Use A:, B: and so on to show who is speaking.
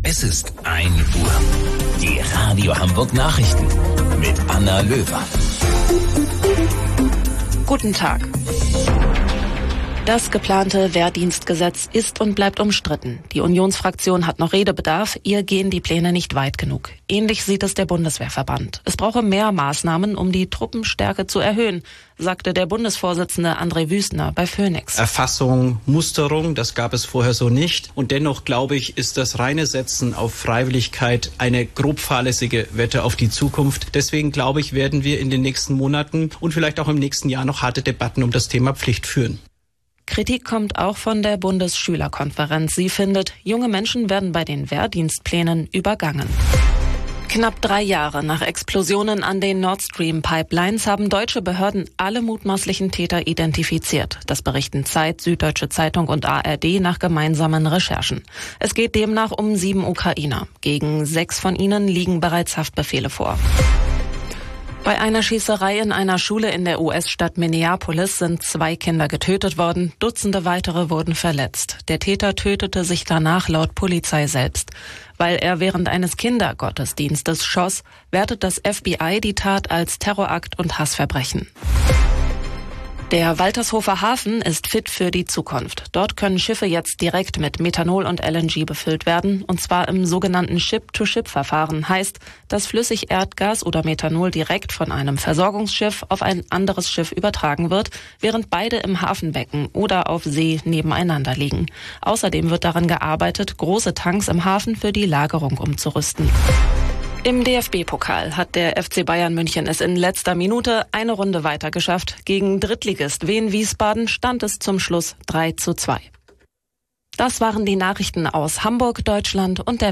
A: Es ist 1 Uhr. Die Radio Hamburg Nachrichten mit Anna Löwer.
B: Guten Tag. Das geplante Wehrdienstgesetz ist und bleibt umstritten. Die Unionsfraktion hat noch Redebedarf, ihr gehen die Pläne nicht weit genug. Ähnlich sieht es der Bundeswehrverband. Es brauche mehr Maßnahmen, um die Truppenstärke zu erhöhen, sagte der Bundesvorsitzende André Wüstner bei Phoenix.
C: Erfassung, Musterung, das gab es vorher so nicht. Und dennoch, glaube ich, ist das reine Setzen auf Freiwilligkeit eine grob fahrlässige Wette auf die Zukunft. Deswegen, glaube ich, werden wir in den nächsten Monaten und vielleicht auch im nächsten Jahr noch harte Debatten um das Thema Pflicht führen.
B: Kritik kommt auch von der Bundesschülerkonferenz. Sie findet, junge Menschen werden bei den Wehrdienstplänen übergangen. Knapp 3 Jahre nach Explosionen an den Nord Stream Pipelines haben deutsche Behörden alle mutmaßlichen Täter identifiziert. Das berichten Zeit, Süddeutsche Zeitung und ARD nach gemeinsamen Recherchen. Es geht demnach um 7 Ukrainer. Gegen 6 von ihnen liegen bereits Haftbefehle vor. Bei einer Schießerei in einer Schule in der US-Stadt Minneapolis sind 2 Kinder getötet worden, Dutzende weitere wurden verletzt. Der Täter tötete sich danach laut Polizei selbst. Weil er während eines Kindergottesdienstes schoss, wertet das FBI die Tat als Terrorakt und Hassverbrechen. Der Waltershofer Hafen ist fit für die Zukunft. Dort können Schiffe jetzt direkt mit Methanol und LNG befüllt werden, und zwar im sogenannten Ship-to-Ship-Verfahren. Heißt, dass Flüssigerdgas oder Methanol direkt von einem Versorgungsschiff auf ein anderes Schiff übertragen wird, während beide im Hafenbecken oder auf See nebeneinander liegen. Außerdem wird daran gearbeitet, große Tanks im Hafen für die Lagerung umzurüsten. Im DFB-Pokal hat der FC Bayern München es in letzter Minute eine Runde weiter geschafft. Gegen Drittligist Wien Wiesbaden stand es zum Schluss 3:2. Das waren die Nachrichten aus Hamburg, Deutschland und der